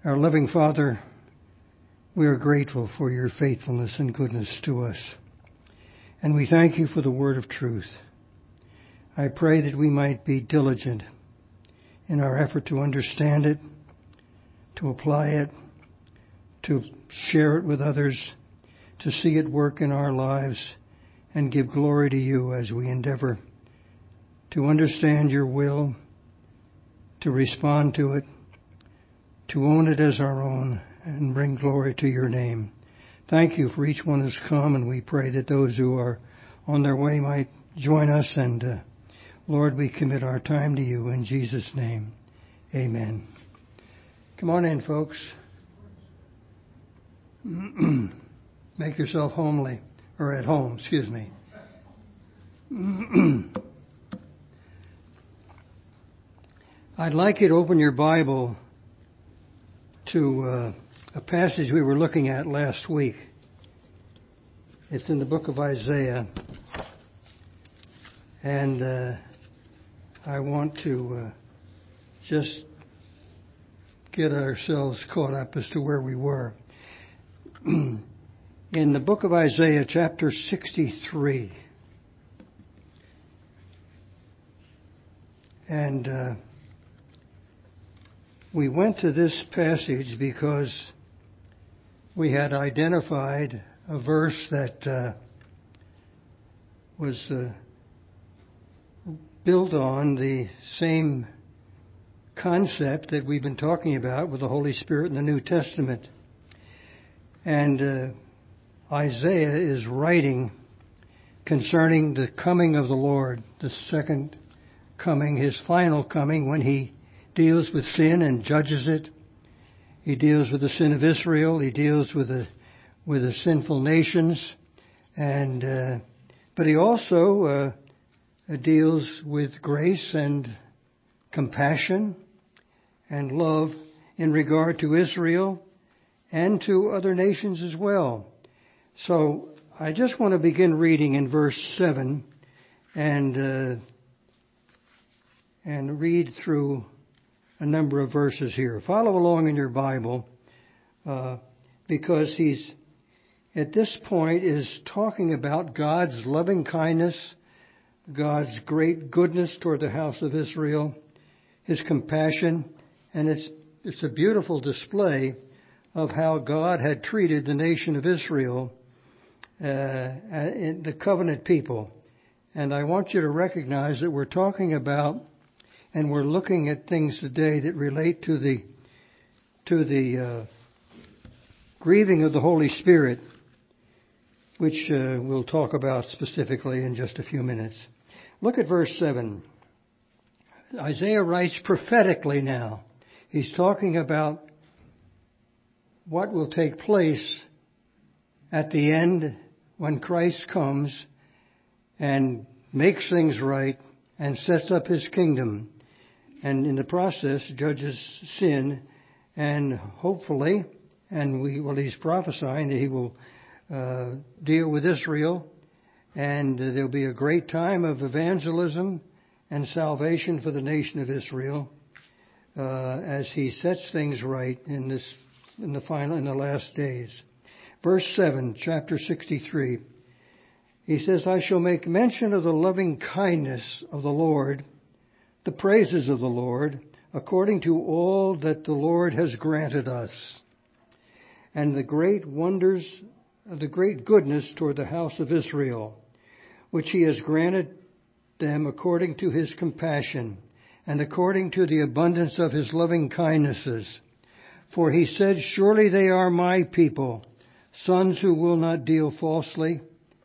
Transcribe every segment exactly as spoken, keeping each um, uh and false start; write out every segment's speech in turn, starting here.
Our loving Father, we are grateful for your faithfulness and goodness to us. And we thank you for the word of truth. I pray that we might be diligent in our effort to understand it, to apply it, to share it with others, to see it work in our lives, and give glory to you as we endeavor to understand your will, to respond to it, to own it as our own, and bring glory to your name. Thank you for each one who's come, and we pray that those who are on their way might join us. And uh, Lord, we commit our time to you in Jesus' name. Amen. Come on in, folks. Make yourself homely, or at home, excuse me. I'd like you to open your Bible to uh, a passage we were looking at last week. It's in the book of Isaiah. And uh, I want to uh, just get ourselves caught up as to where we were. In the book of Isaiah, chapter sixty-three. And uh, we went to this passage because we had identified a verse that uh, was uh, built on the same concept that we've been talking about with the Holy Spirit in the New Testament. And uh, Isaiah is writing concerning the coming of the Lord, the second coming, his final coming, when he deals with sin and judges it. He deals with the sin of Israel. He deals with the with the sinful nations, and uh, but he also uh, deals with grace and compassion and love in regard to Israel and to other nations as well. So I just want to begin reading in verse seven and uh, and read through a number of verses here. Follow along in your Bible, uh, because he's at this point is talking about God's loving kindness, God's great goodness toward the house of Israel, his compassion, and it's it's a beautiful display of how God had treated the nation of Israel, uh, in the covenant people. And I want you to recognize that we're talking about and we're looking at things today that relate to the to the uh, grieving of the Holy Spirit, which uh, we'll talk about specifically in just a few minutes. Look at verse seven. Isaiah writes prophetically now. He's talking about what will take place at the end when Christ comes and makes things right and sets up his kingdom. And in the process, judges sin, and hopefully, and we, well, he's prophesying that he will uh, deal with Israel, and uh, there'll be a great time of evangelism and salvation for the nation of Israel uh, as he sets things right in this, in the final, in the last days. Verse seven, chapter sixty-three. He says, "I shall make mention of the loving kindness of the Lord, the praises of the Lord, according to all that the Lord has granted us, and the great wonders, the great goodness toward the house of Israel, which he has granted them according to his compassion, and according to the abundance of his loving kindnesses. For he said, surely they are my people, sons who will not deal falsely.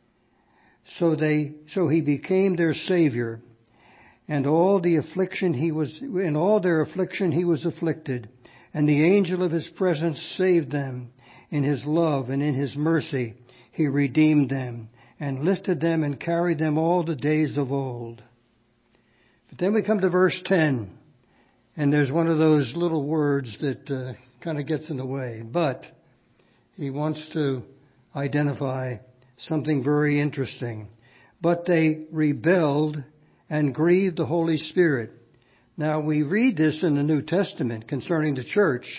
So they, so he became their Savior. And all the affliction he was, in all their affliction he was afflicted, and the angel of his presence saved them. In his love and in his mercy he redeemed them, and lifted them and carried them all the days of old." But then we come to verse ten, and there's one of those little words that uh, kind of gets in the way. But he wants to identify something very interesting. "But they rebelled and grieved the Holy Spirit." Now, we read this in the New Testament concerning the church,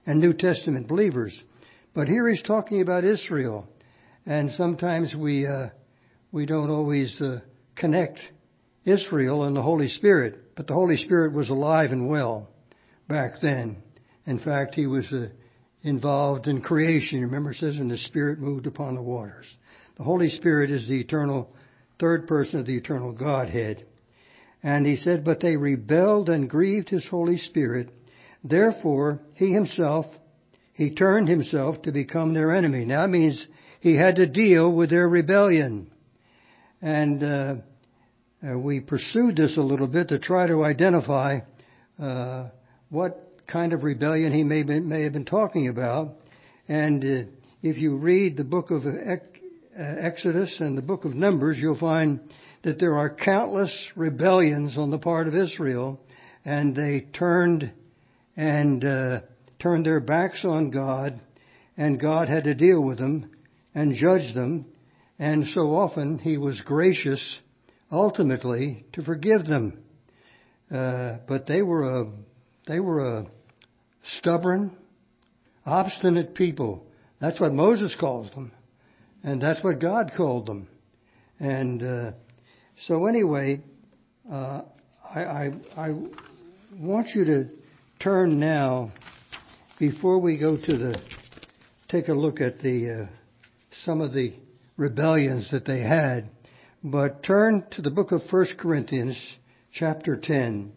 and New Testament believers. But here he's talking about Israel. And sometimes we uh, we don't always uh, connect Israel and the Holy Spirit. But the Holy Spirit was alive and well back then. In fact, he was uh, involved in creation. Remember, it says, and the Spirit moved upon the waters. The Holy Spirit is the eternal, third person of the eternal Godhead. And he said, but they rebelled and grieved his Holy Spirit. Therefore, he himself, he turned himself to become their enemy. Now that means he had to deal with their rebellion. And uh, uh, we pursued this a little bit to try to identify uh, what kind of rebellion he may, be, may have been talking about. And uh, if you read the book of Exodus and the book of Numbers, you'll find that there are countless rebellions on the part of Israel, and they turned and uh, turned their backs on God, and God had to deal with them and judge them. And so often he was gracious, ultimately, to forgive them. Uh, but they were a they were a stubborn, obstinate people. That's what Moses calls them, and that's what God called them. And uh, so anyway, uh, I, I, I want you to turn now, before we go to the, take a look at the, uh, some of the rebellions that they had, but turn to the book of First Corinthians, chapter ten,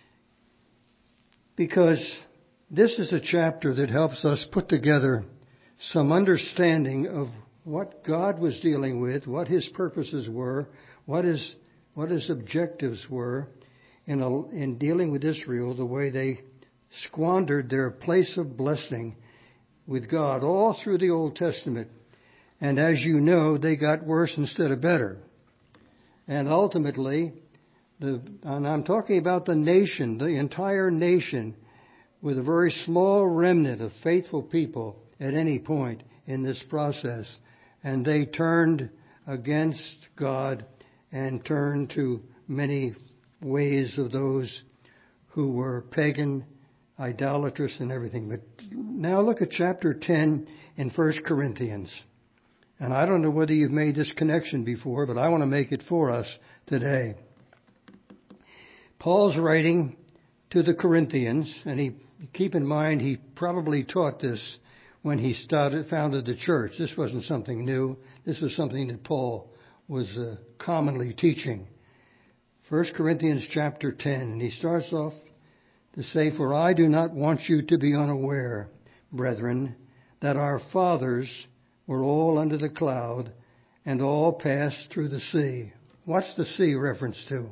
because this is a chapter that helps us put together some understanding of what God was dealing with, what his purposes were, what his, what his objectives were in, a, in dealing with Israel, the way they squandered their place of blessing with God all through the Old Testament. And as you know, they got worse instead of better. And ultimately, the, and I'm talking about the nation, the entire nation, with a very small remnant of faithful people at any point in this process. And they turned against God and turned to many ways of those who were pagan, idolatrous, and everything. But now look at chapter ten in First Corinthians. And I don't know whether you've made this connection before, but I want to make it for us today. Paul's writing to the Corinthians, and he, keep in mind, he probably taught this when he started, founded the church. This wasn't something new. This was something that Paul was uh, commonly teaching. First Corinthians chapter ten, and he starts off to say, for I do not want you to be unaware, brethren, that our fathers were all under the cloud and all passed through the sea. What's the sea reference to?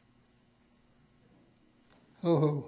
Oh,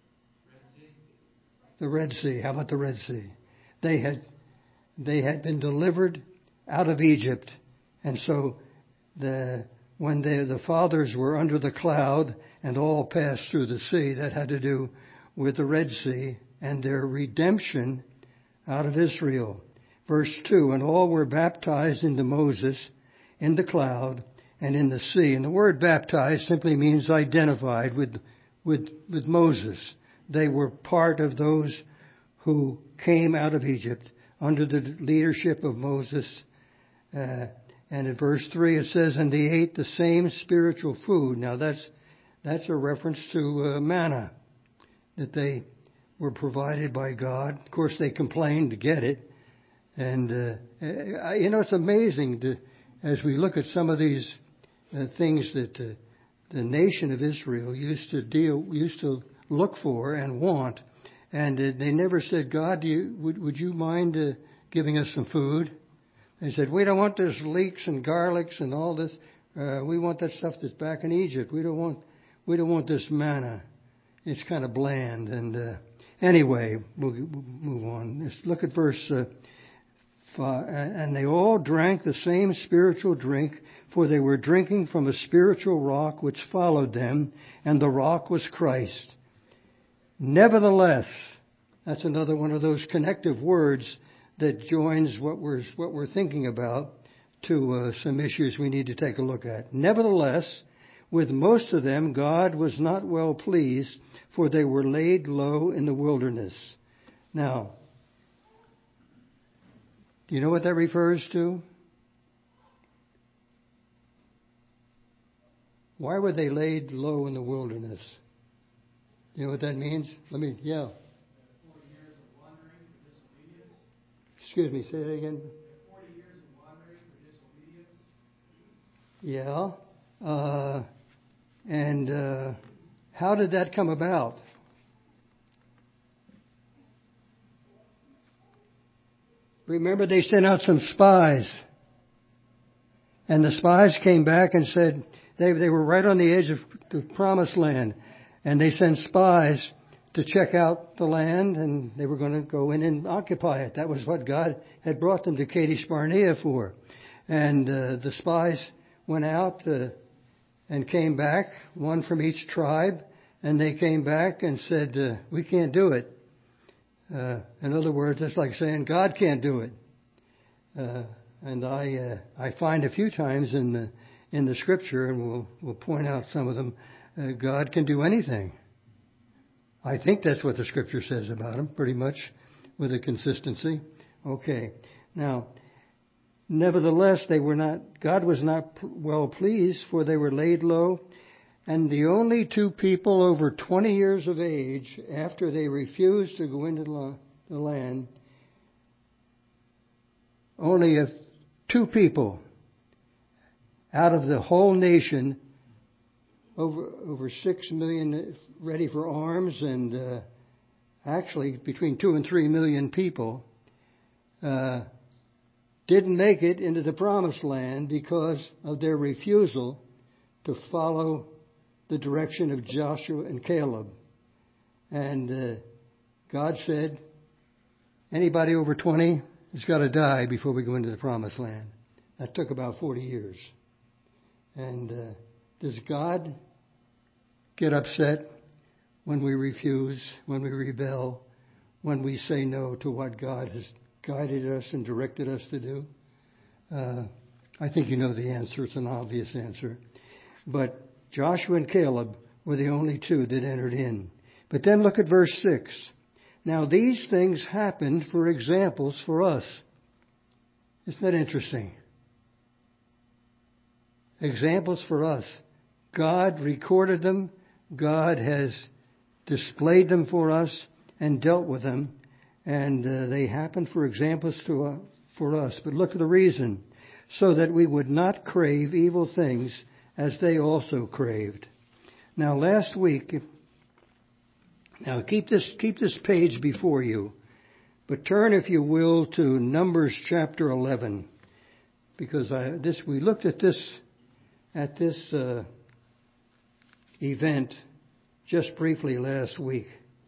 the Red Sea. How about the Red Sea? They had they had been delivered out of Egypt, and so the when they, the fathers were under the cloud and all passed through the sea, that had to do with the Red Sea and their redemption out of Israel. Verse two, and all were baptized into Moses in the cloud and in the sea. And the word baptized simply means identified with with with Moses. They were part of those who came out of Egypt under the leadership of Moses. Uh, and in verse three it says, and they ate the same spiritual food. Now that's that's a reference to uh, manna that they were provided by God. Of course, they complained to get it. And, uh, you know, it's amazing to, as we look at some of these uh, things that uh, the nation of Israel used to deal, used to look for and want. And uh, they never said, God, do you, would, would you mind uh, giving us some food? They said, we don't want this leeks and garlics and all this. Uh, we want that stuff that's back in Egypt. We don't want, we don't want this manna. It's kind of bland. And uh, anyway, we'll, we'll move on. Let's look at verse uh, five. And they all drank the same spiritual drink, for they were drinking from a spiritual rock which followed them, and the rock was Christ. Nevertheless, that's another one of those connective words that joins what we're what we're thinking about to uh, some issues we need to take a look at. Nevertheless, with most of them, God was not well pleased, for they were laid low in the wilderness. Now, Do you know what that refers to? Why were they laid low in the wilderness? You know what that means? Let me, yeah. forty years of wandering for disobedience. Excuse me, say that again. forty years of wandering for disobedience. Yeah. Uh, and uh, how did that come about? Remember, they sent out some spies. And the spies came back and said, they, they were right on the edge of the promised land. And they sent spies to check out the land, and they were going to go in and occupy it. That was what God had brought them to Kadesh Barnea for. And uh, the spies went out uh, and came back, one from each tribe, and they came back and said, uh, we can't do it. Uh, in other words, it's like saying God can't do it. Uh, and I uh, I find a few times in the in the Scripture, and we'll we'll point out some of them, uh, God can do anything. I think that's what the Scripture says about him, pretty much, with a consistency. Okay, now, nevertheless, they were not. God was not well pleased, for they were laid low. And the only two people over twenty years of age, after they refused to go into the land, only if two people out of the whole nation, over over six million ready for arms, and uh, actually between two and three million people, uh, didn't make it into the promised land because of their refusal to follow the direction of Joshua and Caleb. And uh, God said, anybody over twenty has got to die before we go into the promised land. That took about forty years. And uh, does God get upset when we refuse, when we rebel, when we say no to what God has guided us and directed us to do? Uh, I think you know the answer. It's an obvious answer. But Joshua and Caleb were the only two that entered in. But then look at verse six. Now these things happened for examples for us. Isn't that interesting? Examples for us. God recorded them. God has displayed them for us and dealt with them. And uh, they happened for examples to uh, for us. But look at the reason. So that we would not crave evil things as they also craved. Now last week, now keep this keep this page before you, but turn, if you will, to Numbers chapter eleven, because I this we looked at this at this uh, event just briefly last week.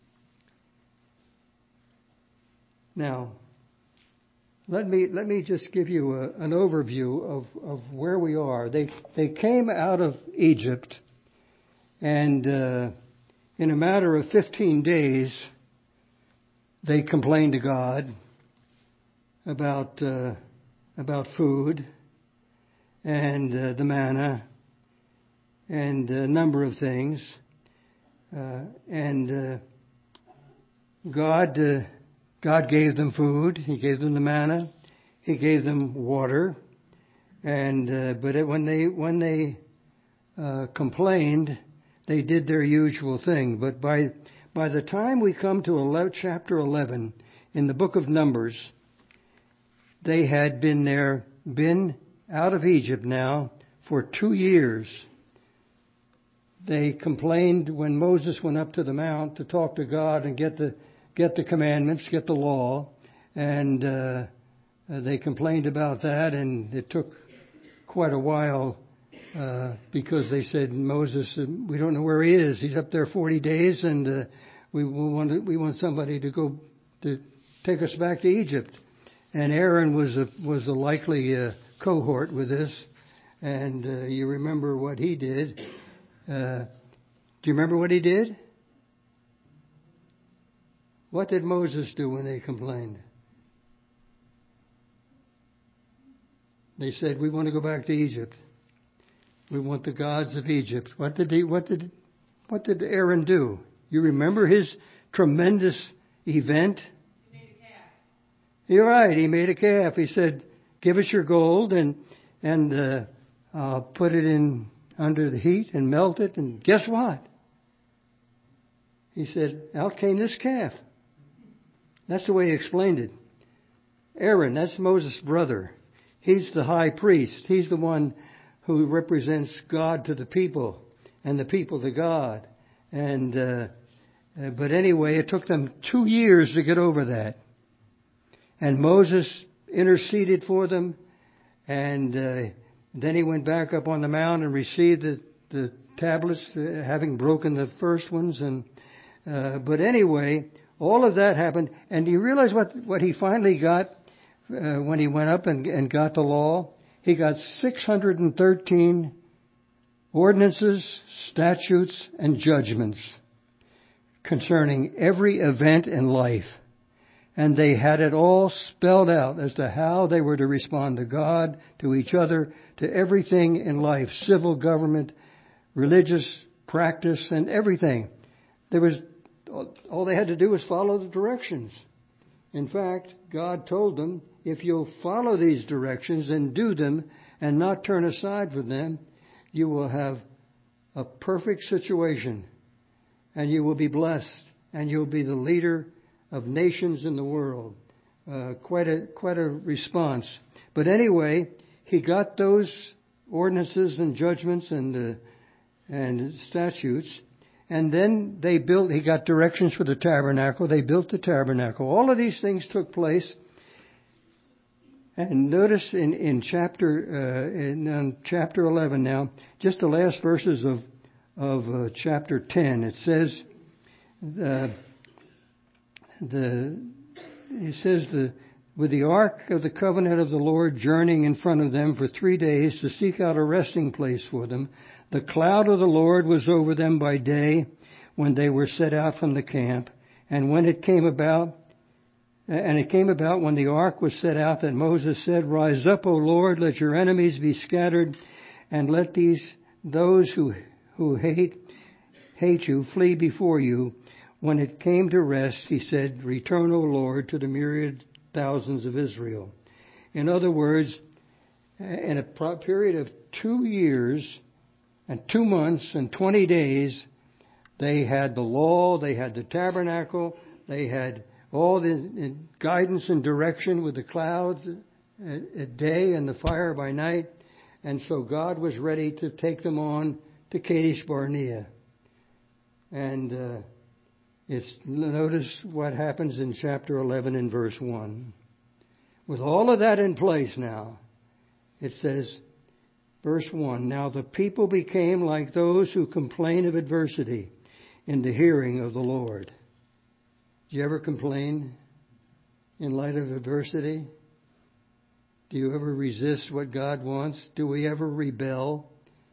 Now, Let me let me just give you a, an overview of, of where we are. They they came out of Egypt, and uh, in a matter of fifteen days, they complained to God about uh, about food and uh, the manna and a number of things, uh, and uh, God. Uh, God gave them food. He gave them the manna. He gave them water. And uh, but it, when they when they uh, complained, they did their usual thing. But by by the time we come to eleven, chapter eleven in the book of Numbers, they had been there, been out of Egypt now for two years. They complained when Moses went up to the mount to talk to God and get the get the commandments, get the law, and uh, they complained about that, and it took quite a while uh, because they said, Moses, we don't know where he is. He's up there forty days, and uh, we, we want we want somebody to go to take us back to Egypt. And Aaron was a was a likely uh, cohort with this, and uh, you remember what he did. Uh, do you remember what he did? What did Moses do when they complained? They said, we want to go back to Egypt. We want the gods of Egypt. What did he, what did, what did Aaron do? You remember his tremendous event? He made a calf. You're right. He made a calf. He said, give us your gold and, and, uh, uh, put it in under the heat and melt it. And guess what? He said, out came this calf. That's the way he explained it. Aaron, that's Moses' brother. He's the high priest. He's the one who represents God to the people and the people to God. And, uh, uh, but anyway, it took them two years to get over that. And Moses interceded for them. And, uh, then he went back up on the mount and received the, the tablets, uh, having broken the first ones. And, uh, but anyway, all of that happened. And do you realize what, what he finally got, uh, when he went up and, and got the law? He got six hundred thirteen ordinances, statutes, and judgments concerning every event in life. And they had it all spelled out as to how they were to respond to God, to each other, to everything in life, civil government, religious practice, and everything. There was, all they had to do was follow the directions. In fact, God told them, if you'll follow these directions and do them and not turn aside from them, you will have a perfect situation and you will be blessed and you'll be the leader of nations in the world. Uh, quite a, quite a response. But anyway, he got those ordinances and judgments and, uh, and statutes. And then they built, he got directions for the tabernacle. They built the tabernacle. All of these things took place. And notice in, in chapter, uh, in um, chapter eleven now, just the last verses of, of uh, chapter ten, it says, uh, the, it says the, with the ark of the covenant of the Lord journeying in front of them for three days to seek out a resting place for them, the cloud of the Lord was over them by day when they were set out from the camp. And when it came about, and it came about when the ark was set out that Moses said, rise up, O Lord, let your enemies be scattered, and let these, those who, who hate, hate you flee before you. When it came to rest, he said, return, O Lord, to the myriad thousands of Israel. In other words, in a period of two years, and two months and twenty days, they had the law, they had the tabernacle, they had all the guidance and direction with the clouds at day and the fire by night. And so God was ready to take them on to Kadesh Barnea. And uh, it's, notice what happens in chapter eleven and verse one. With all of that in place now, it says, verse one, now the people became like those who complain of adversity in the hearing of the Lord. Do you ever complain in light of adversity? Do you ever resist what God wants? Do we ever rebel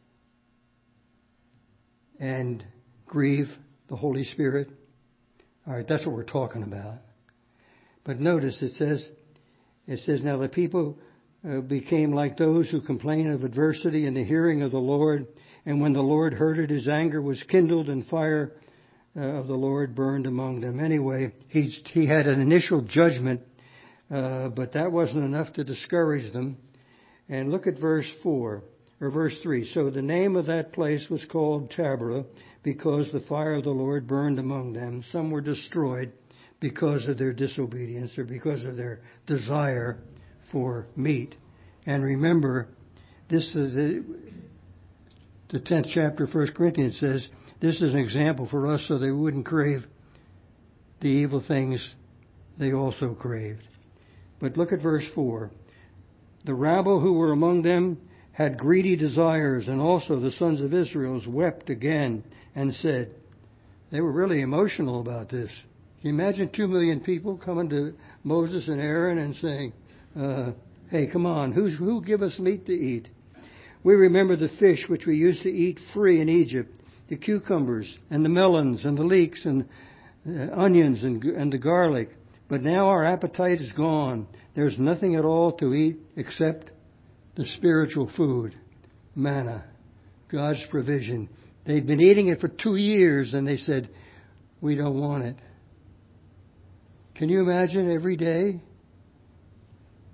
and grieve the Holy Spirit? All right, that's what we're talking about. But notice it says, it says, now the people Uh, became like those who complain of adversity in the hearing of the Lord. And when the Lord heard it, his anger was kindled and fire uh, of the Lord burned among them. Anyway, he, he had an initial judgment, uh, but that wasn't enough to discourage them. And look at verse four, or verse three. So the name of that place was called Taberah because the fire of the Lord burned among them. Some were destroyed because of their disobedience or because of their desire for meat. And remember, this is the, the tenth chapter of First Corinthians says, this is an example for us so they wouldn't crave the evil things they also craved. But look at verse four. The rabble who were among them had greedy desires, and also the sons of Israel wept again and said, they were really emotional about this. Can you imagine two million people coming to Moses and Aaron and saying, Uh, hey, come on, who's, who give us meat to eat? We remember the fish which we used to eat free in Egypt, the cucumbers and the melons and the leeks and uh, onions and, and the garlic. But now our appetite is gone. There's nothing at all to eat except the spiritual food, manna, God's provision. They'd been eating it for two years and they said, we don't want it. Can you imagine every day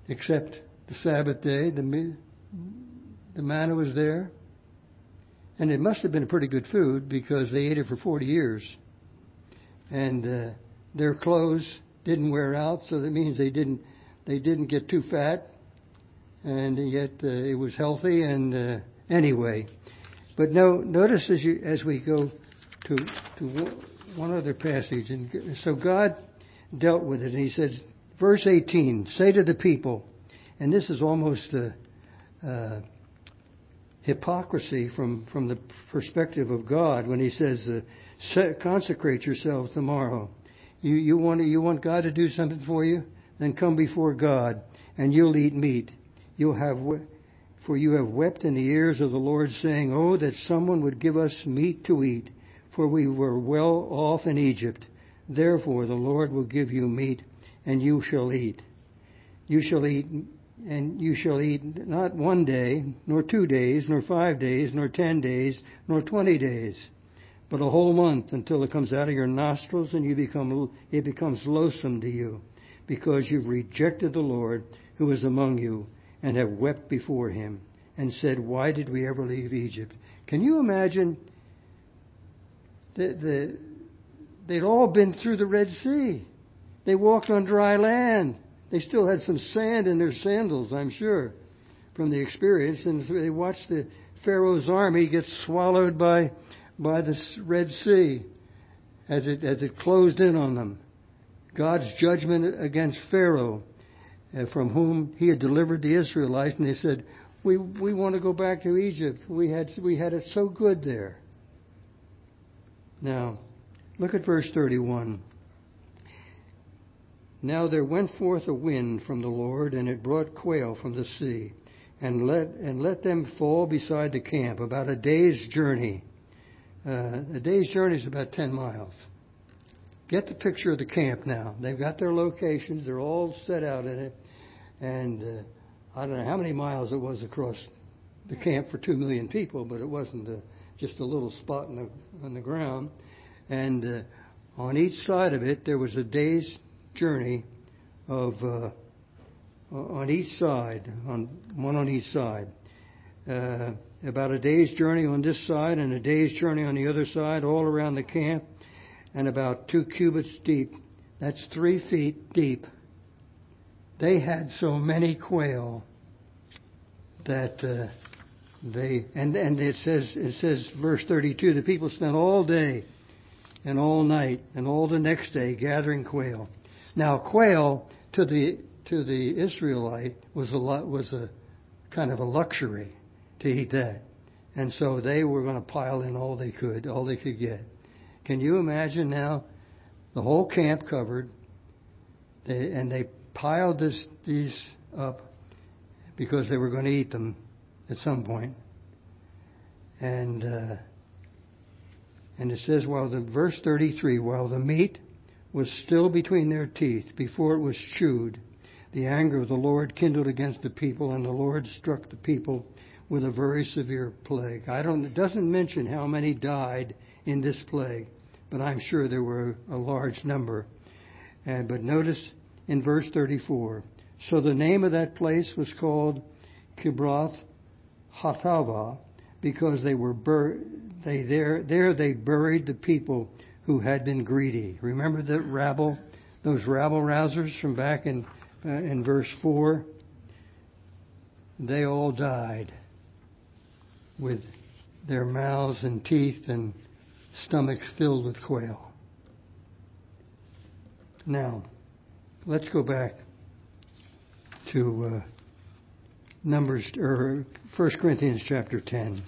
except the Sabbath day. The, the manna was there. And it must have been pretty good food because they ate it for forty years. And uh, their clothes didn't wear out, so that means they didn't they didn't get too fat. And yet uh, it was healthy. And uh, anyway, but no, notice as you as we go to to one other passage, and so God dealt with it, and He says, verse eighteen, say to the people, and this is almost a, a hypocrisy from from the perspective of God when He says, uh, set, consecrate yourselves tomorrow. You you want you want God to do something for you, then come before God, and you'll eat meat. You'll have, for you have wept in the ears of the Lord, saying, oh, that someone would give us meat to eat, for we were well off in Egypt. Therefore the Lord will give you meat, and you shall eat. You shall eat, and you shall eat not one day, nor two days, nor five days, nor ten days, nor twenty days, but a whole month, until it comes out of your nostrils, and you become it becomes loathsome to you, because you've rejected the Lord who is among you, and have wept before Him, and said, why did we ever leave Egypt? Can you imagine? The, the, they'd all been through the Red Sea. They walked on dry land. They still had some sand in their sandals, I'm sure, from the experience. And they watched the Pharaoh's army get swallowed by by the Red Sea as it as it closed in on them. God's judgment against Pharaoh, uh, from whom He had delivered the Israelites, and they said, "We we want to go back to Egypt. We had we had it so good there." Now, look at verse thirty-one. Now there went forth a wind from the Lord, and it brought quail from the sea, and let and let them fall beside the camp, about a day's journey. Uh, a day's journey is about ten miles. Get the picture of the camp now. They've got their locations. They're all set out in it. And uh, I don't know how many miles it was across the camp for two million people, but it wasn't a, just a little spot in the, on the ground. And uh, on each side of it, there was a day's journey of uh, on each side, on one on each side. Uh, about a day's journey on this side and a day's journey on the other side, all around the camp, and about two cubits deep. That's three feet deep. They had so many quail that uh, they and and it says it says verse thirty-two. The people spent all day and all night and all the next day gathering quail. Now, quail to the to the Israelite was a lot, was a kind of a luxury to eat that, and so they were going to pile in all they could, all they could get. Can you imagine now? The whole camp covered, they, and they piled this these up because they were going to eat them at some point. And uh, and it says, while the verse thirty-three, while the meat was still between their teeth, before it was chewed, the anger of the Lord kindled against the people, and the Lord struck the people with a very severe plague. I don't. It doesn't mention how many died in this plague, but I'm sure there were a large number. And but notice in verse thirty-four, so the name of that place was called Kibroth Hattaavah, because they were bur- they there there they buried the people who had been greedy. Remember the rabble, those rabble rousers from back in uh, in verse four. They all died with their mouths and teeth and stomachs filled with quail. Now, let's go back to uh, Numbers or First Corinthians chapter ten.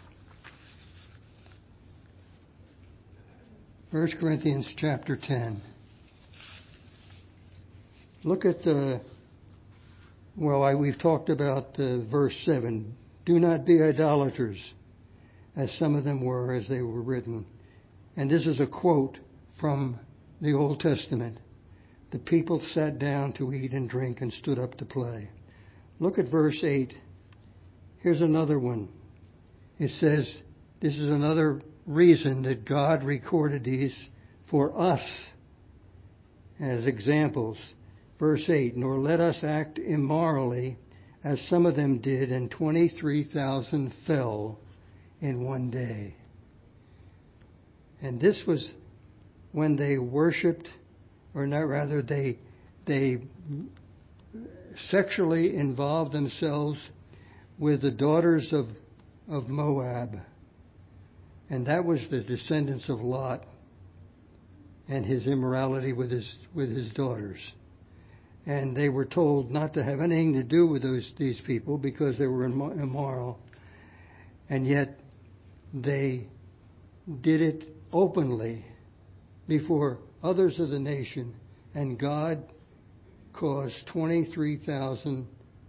First Corinthians chapter ten. Look at the. Well, I, we've talked about uh, verse seven. Do not be idolaters, as some of them were, as they were written. And this is a quote from the Old Testament. The people sat down to eat and drink and stood up to play. Look at verse eight. Here's another one. It says, this is another reason that God recorded these for us as examples. Verse eight, nor let us act immorally, as some of them did, and twenty-three thousand fell in one day. And this was when they worshipped, or not rather, they they sexually involved themselves with the daughters of, of Moab. And that was the descendants of Lot and his immorality with his with his daughters. And they were told not to have anything to do with those these people because they were immoral. And yet they did it openly before others of the nation, and God caused twenty-three thousand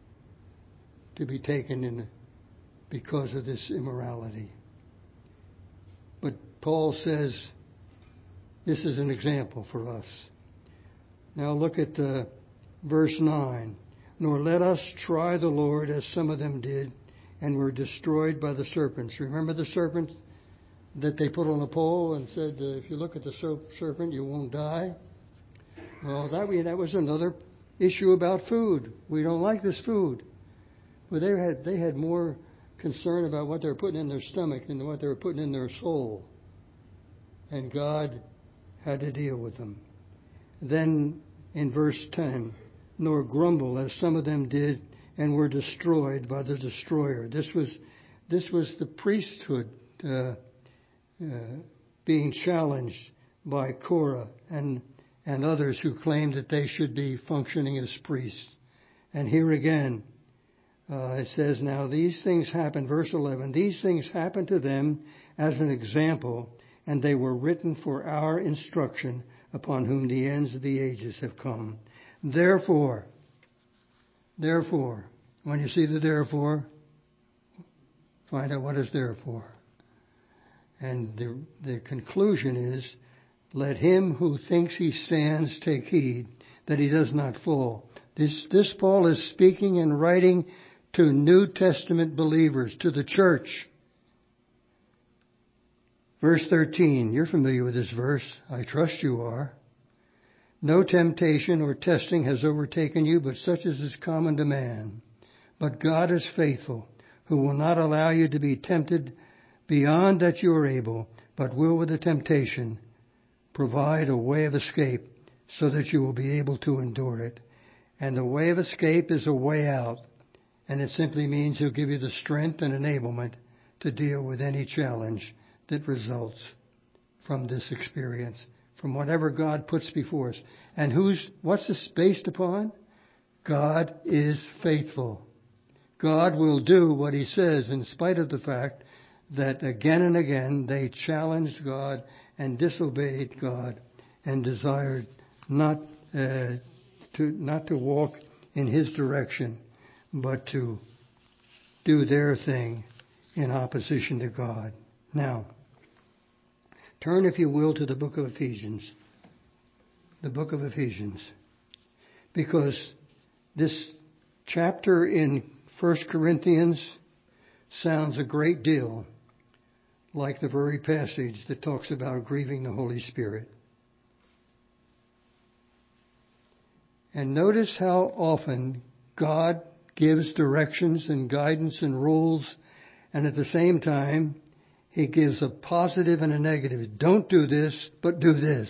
to be taken in because of this immorality. But Paul says this is an example for us. Now look at uh, verse nine. Nor let us try the Lord as some of them did and were destroyed by the serpents. Remember the serpent that they put on a pole and said, uh, if you look at the serpent, you won't die? Well, that, that was another issue about food. We don't like this food. Well, they had, they had more concern about what they were putting in their stomach than what they were putting in their soul. And God had to deal with them. Then in verse ten, nor grumble as some of them did and were destroyed by the destroyer. This was, this was the priesthood uh, Uh, being challenged by Korah and and others who claimed that they should be functioning as priests. And here again, uh, it says, now these things happened, verse eleven, these things happened to them as an example, and they were written for our instruction, upon whom the ends of the ages have come. Therefore, therefore, when you see the therefore, find out what is therefore. And the, the conclusion is, let him who thinks he stands take heed that he does not fall. This, this Paul is speaking and writing to New Testament believers, to the church. Verse thirteen, you're familiar with this verse. I trust you are. No temptation or testing has overtaken you, but such as is common to man. But God is faithful, who will not allow you to be tempted beyond that you are able, but will with the temptation provide a way of escape so that you will be able to endure it. And the way of escape is a way out. And it simply means he'll give you the strength and enablement to deal with any challenge that results from this experience, from whatever God puts before us. And who's, what's this based upon? God is faithful. God will do what he says in spite of the fact that again and again they challenged God and disobeyed God and desired not uh, to not to walk in his direction, but to do their thing in opposition to God. Now, turn, if you will, to the book of Ephesians. The book of Ephesians. Because this chapter in First Corinthians sounds a great deal like the very passage that talks about grieving the Holy Spirit. And notice how often God gives directions and guidance and rules, and at the same time, he gives a positive and a negative. Don't do this, but do this.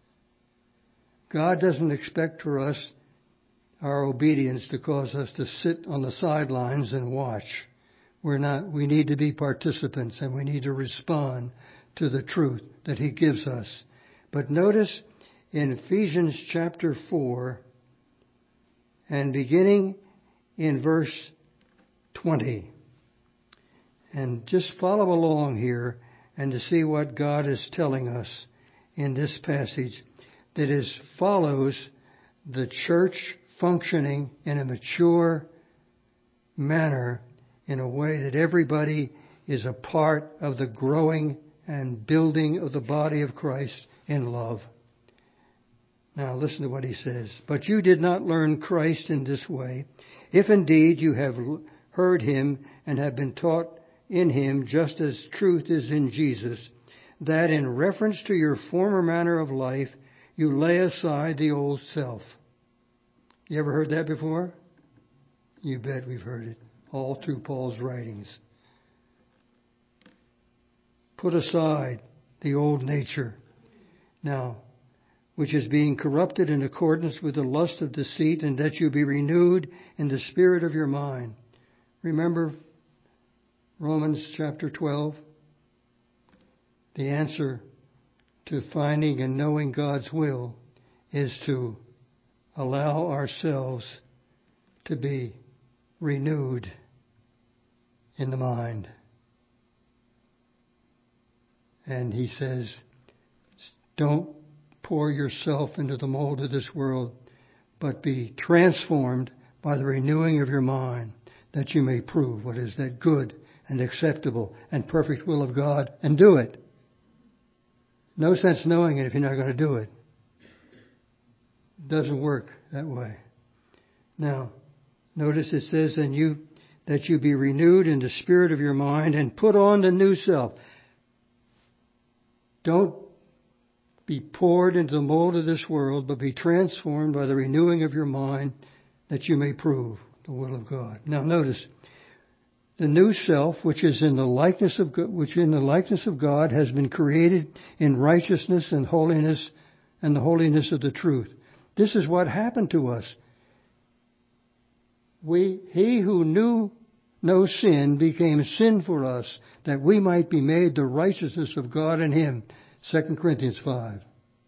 God doesn't expect for us our obedience to cause us to sit on the sidelines and watch. We're not, we need to be participants, and we need to respond to the truth that he gives us. But notice in Ephesians chapter four, and beginning in verse twenty, and just follow along here and to see what God is telling us in this passage that is follows the church functioning in a mature manner, in a way that everybody is a part of the growing and building of the body of Christ in love. Now listen to what he says. But you did not learn Christ in this way, if indeed you have heard him and have been taught in him, just as truth is in Jesus, that in reference to your former manner of life, you lay aside the old self. You ever heard that before? You bet we've heard it. All through Paul's writings. Put aside the old nature. Now, which is being corrupted in accordance with the lust of deceit, and that you be renewed in the spirit of your mind. Remember Romans chapter twelve? The answer to finding and knowing God's will is to allow ourselves to be renewed in the mind. And he says, don't pour yourself into the mold of this world, but be transformed by the renewing of your mind, that you may prove what is that good and acceptable and perfect will of God, and do it. No sense knowing it if you're not going to do it. It doesn't work that way. Now, notice it says, and you that you be renewed in the spirit of your mind, and put on the new self. Don't be poured into the mold of this world, but be transformed by the renewing of your mind, that you may prove the will of God. Now notice, the new self, which is in the likeness of God, which in the likeness of God has been created in righteousness and holiness and the holiness of the truth. This is what happened to us. We, he who knew no sin became sin for us, that we might be made the righteousness of God in him. Second Corinthians five.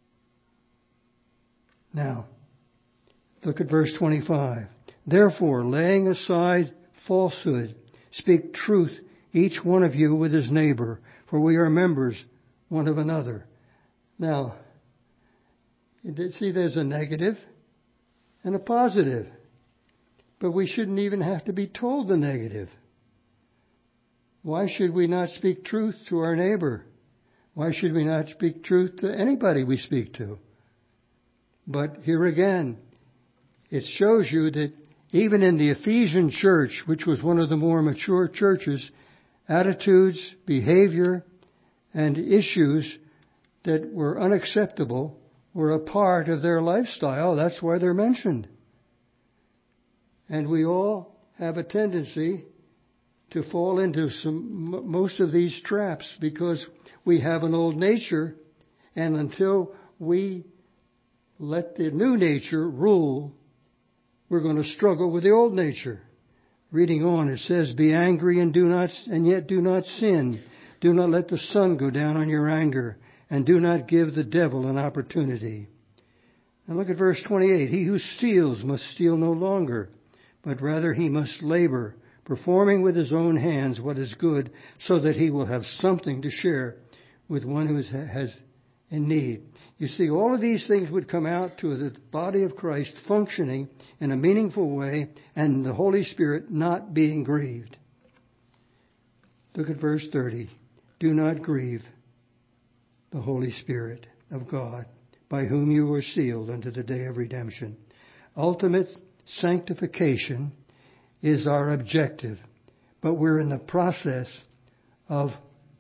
Now, look at verse twenty-five. Therefore, laying aside falsehood, speak truth, each one of you with his neighbor, for we are members one of another. Now, you did see there's a negative and a positive. But we shouldn't even have to be told the negative. Why should we not speak truth to our neighbor? Why should we not speak truth to anybody we speak to? But here again, it shows you that even in the Ephesian church, which was one of the more mature churches, attitudes, behavior, and issues that were unacceptable were a part of their lifestyle. That's why they're mentioned. And we all have a tendency to fall into some, most of these traps, because we have an old nature, and until we let the new nature rule, we're going to struggle with the old nature. Reading on, it says, be angry and do not, and yet do not sin. Do not let the sun go down on your anger, and do not give the devil an opportunity. Now look at verse twenty-eight. He who steals must steal no longer, but rather he must labor, performing with his own hands what is good, so that he will have something to share with one who has in need. You see, all of these things would come out to the body of Christ functioning in a meaningful way, and the Holy Spirit not being grieved. Look at verse thirty. Do not grieve the Holy Spirit of God, by whom you were sealed unto the day of redemption. Ultimate sanctification is our objective, but we're in the process of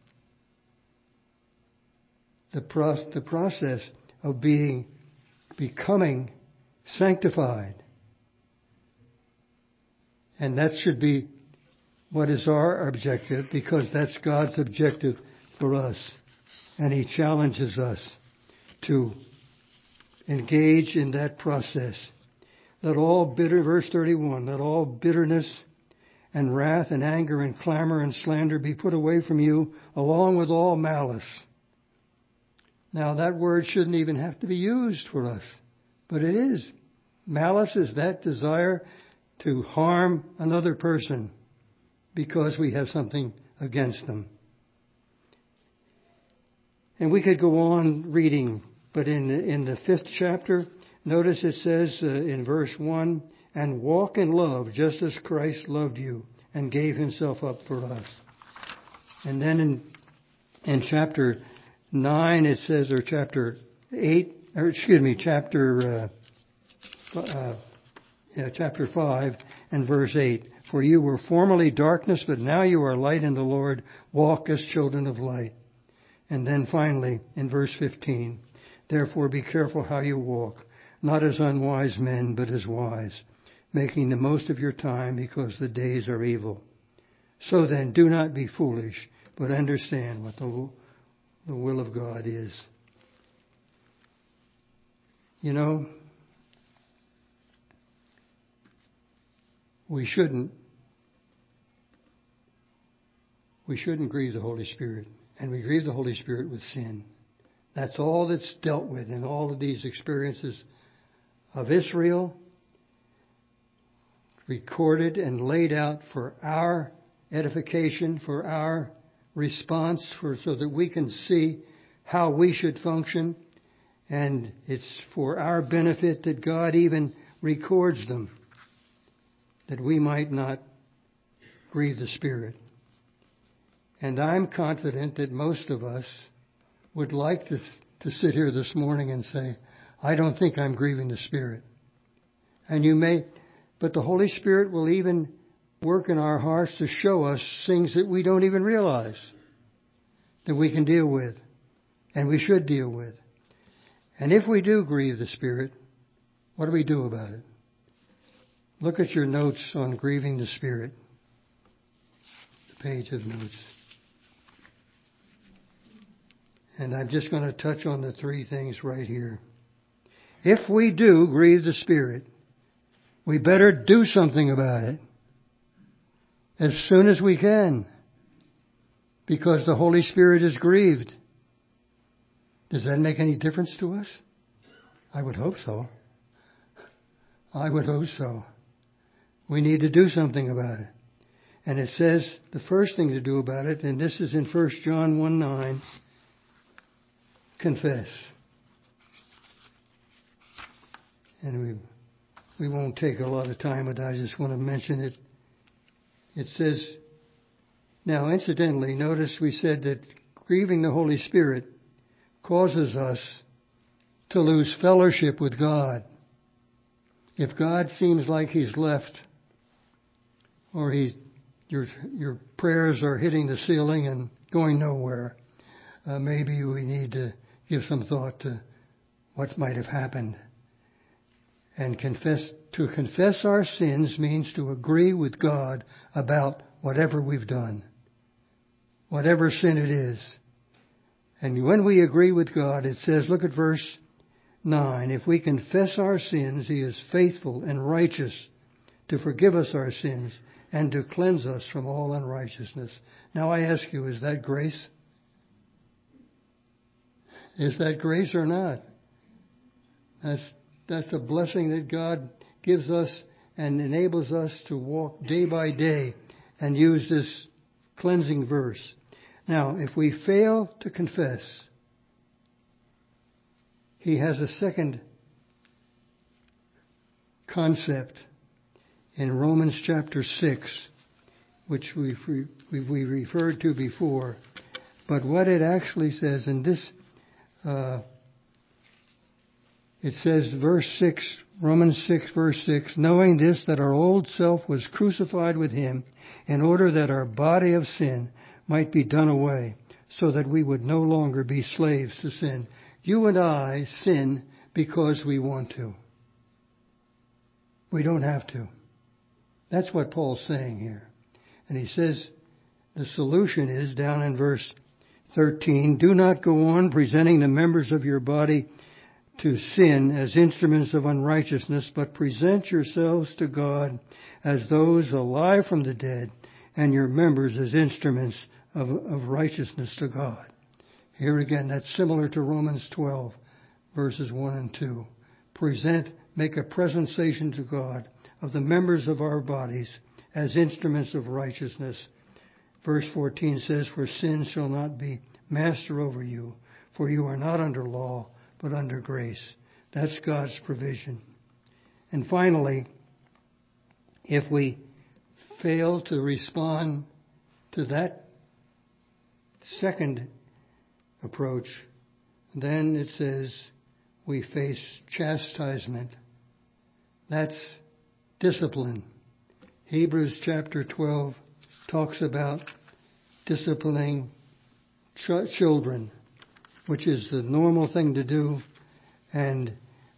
the, pro- the process of being becoming sanctified. And that should be what is our objective, because that's God's objective for us. And He challenges us to engage in that process. Let all bitter, verse thirty-one, let all bitterness and wrath and anger and clamor and slander be put away from you, along with all malice. Now that word shouldn't even have to be used for us, but it is. Malice is that desire to harm another person because we have something against them. And we could go on reading, but in the, in the fifth chapter, notice it says uh, in verse one, and walk in love just as Christ loved you and gave Himself up for us. And then in in chapter nine it says, or chapter eight, or excuse me, chapter uh, uh, yeah, chapter five and verse eight. For you were formerly darkness, but now you are light in the Lord. Walk as children of light. And then finally, in verse fifteen, therefore be careful how you walk, not as unwise men, but as wise, making the most of your time because the days are evil. So then, do not be foolish, but understand what the, the will of God is. You know, we shouldn't, we shouldn't grieve the Holy Spirit. And we grieve the Holy Spirit with sin. That's all that's dealt with in all of these experiences of Israel, recorded and laid out for our edification, for our response, for so that we can see how we should function. And it's for our benefit that God even records them, that we might not grieve the Spirit. And I'm confident that most of us would like to, to sit here this morning and say, I don't think I'm grieving the Spirit. And you may, but the Holy Spirit will even work in our hearts to show us things that we don't even realize that we can deal with and we should deal with. And if we do grieve the Spirit, what do we do about it? Look at your notes on grieving the Spirit. The page of notes. And I'm just going to touch on the three things right here. If we do grieve the Spirit, we better do something about it as soon as we can, because the Holy Spirit is grieved. Does that make any difference to us? I would hope so. I would hope so. We need to do something about it. And it says the first thing to do about it, and this is in First John one nine, confess. And we we won't take a lot of time, but I just want to mention it. It says, now incidentally, notice we said that grieving the Holy Spirit causes us to lose fellowship with God. If God seems like He's left, or He's your your prayers are hitting the ceiling and going nowhere, uh, maybe we need to give some thought to what might have happened. And confess, to confess our sins means to agree with God about whatever we've done, whatever sin it is. And when we agree with God, it says, look at verse nine, if we confess our sins, He is faithful and righteous to forgive us our sins and to cleanse us from all unrighteousness. Now I ask you, is that grace? Is that grace or not? That's, that's a blessing that God gives us and enables us to walk day by day and use this cleansing verse. Now, if we fail to confess, He has a second concept in Romans chapter six, which we've, we referred to before. But what it actually says in this, uh, it says verse six, Romans six verse six, knowing this, that our old self was crucified with Him in order that our body of sin might be done away, so that we would no longer be slaves to sin. You and I sin because we want to. We don't have to. That's what Paul's saying here. And he says the solution is down in verse thirteen, do not go on presenting the members of your body to sin as instruments of unrighteousness, but present yourselves to God as those alive from the dead, and your members as instruments of, of righteousness to God. Here again, that's similar to Romans twelve, verses one and two. Present, make a presentation to God of the members of our bodies as instruments of righteousness. Verse fourteen says, for sin shall not be master over you, for you are not under law, but under grace. That's God's provision. And finally, if we fail to respond to that second approach, then it says we face chastisement. That's discipline. Hebrews chapter twelve talks about disciplining ch- children, which is the normal thing to do. And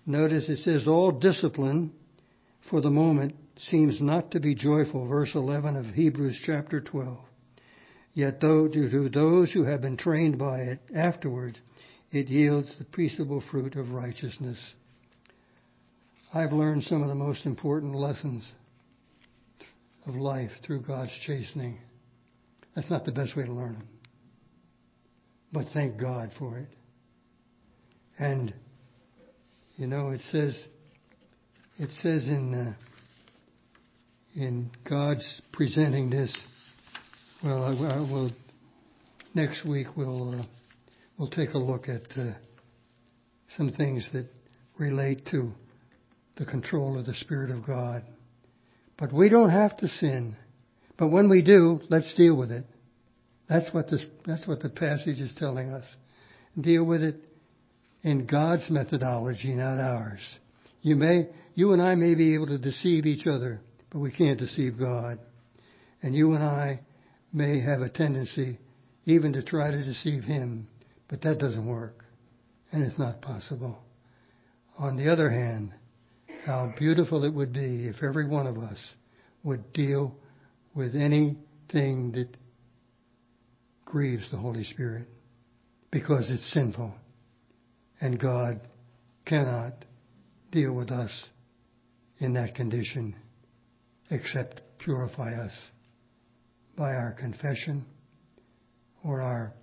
Notice it says, all discipline for the moment seems not to be joyful. Verse eleven of Hebrews chapter twelve. Yet though to those who have been trained by it afterwards, it yields the peaceable fruit of righteousness. I've learned some of the most important lessons of life through God's chastening. That's not the best way to learn them. But thank God for it. And, you know, it says, it says in, uh, in God's presenting this, well, I, I will, next week we'll, uh, we'll take a look at uh, some things that relate to the control of the Spirit of God. But we don't have to sin. But when we do, let's deal with it. That's what this, that's what the passage is telling us. Deal with it in God's methodology, not ours. You may, you and I may be able to deceive each other, but we can't deceive God. And you and I may have a tendency even to try to deceive Him, but that doesn't work. And it's not possible. On the other hand, how beautiful it would be if every one of us would deal with anything that grieves the Holy Spirit, because it's sinful. And God cannot deal with us in that condition except purify us by our confession or our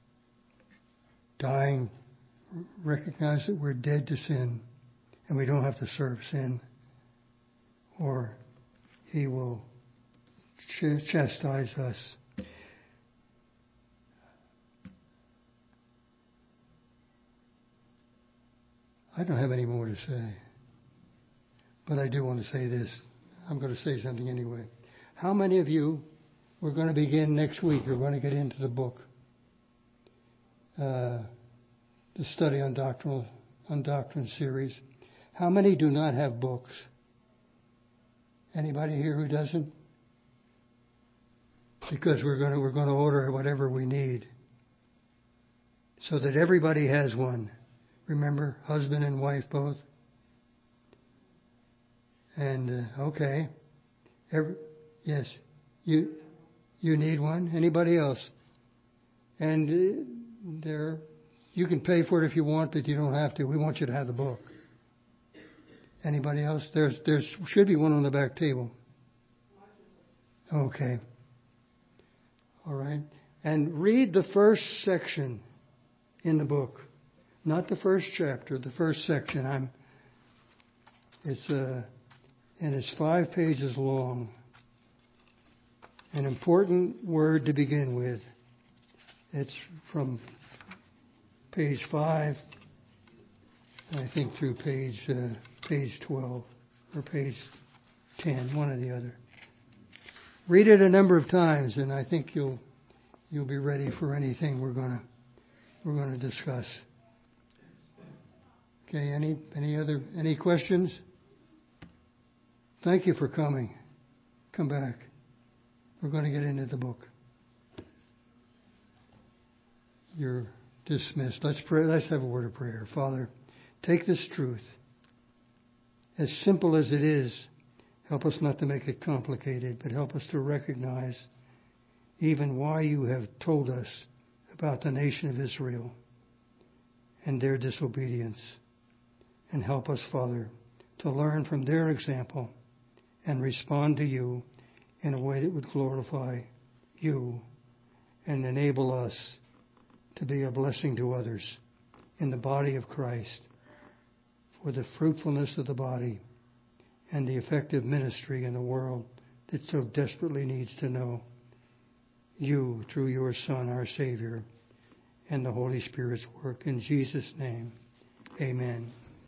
dying, recognize that we're dead to sin and we don't have to serve sin, or He will ch- chastise us. I don't have any more to say, but I do want to say this. I'm going to say something anyway. How many of you, we're going to begin next week, we're going to get into the book, uh, the study on doctrinal, on doctrine series. How many do not have books? Anybody here who doesn't? Because we're going to, we're going to order whatever we need so that everybody has one. Remember, husband and wife both. And uh, okay, Every, yes, you you need one. Anybody else? And uh, there, you can pay for it if you want, but you don't have to. We want you to have the book. Anybody else? There's there's should be one on the back table. Okay. All right. And read the first section in the book. Not the first chapter, the first section. I'm. It's uh, and it's five pages long. An important word to begin with. It's from page five, I think, through page uh, page twelve or page ten, one or the other. Read it a number of times, and I think you'll you'll be ready for anything we're gonna we're gonna discuss. Okay, any any other any questions? Thank you for coming. Come back. We're going to get into the book. You're dismissed. Let's pray. Let's have a word of prayer. Father, take this truth, as simple as it is. Help us not to make it complicated, but help us to recognize even why you have told us about the nation of Israel and their disobedience. And help us, Father, to learn from their example and respond to you in a way that would glorify you and enable us to be a blessing to others in the body of Christ for the fruitfulness of the body and the effective ministry in a world that so desperately needs to know you through your Son, our Savior, and the Holy Spirit's work. In Jesus' name, amen.